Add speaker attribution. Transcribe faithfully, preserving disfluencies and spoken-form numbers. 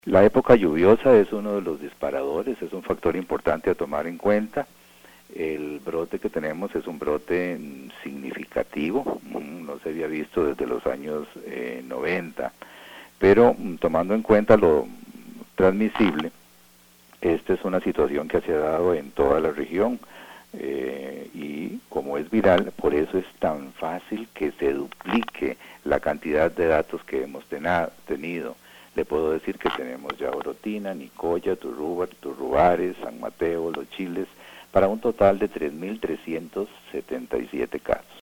Speaker 1: La época lluviosa es uno de los disparadores, es un factor importante a tomar en cuenta. El brote que tenemos es un brote significativo, no se había visto desde los años eh, noventa, pero tomando en cuenta lo transmisible, esta es una situación que se ha dado en toda la región eh, y como es viral, por eso es tan fácil que se duplique la cantidad de datos que hemos tenido. Le puedo decir que tenemos ya Orotina, Nicoya, Turrubar, Turrubares, San Mateo, Los Chiles, para un total de tres mil trescientos setenta y siete casos.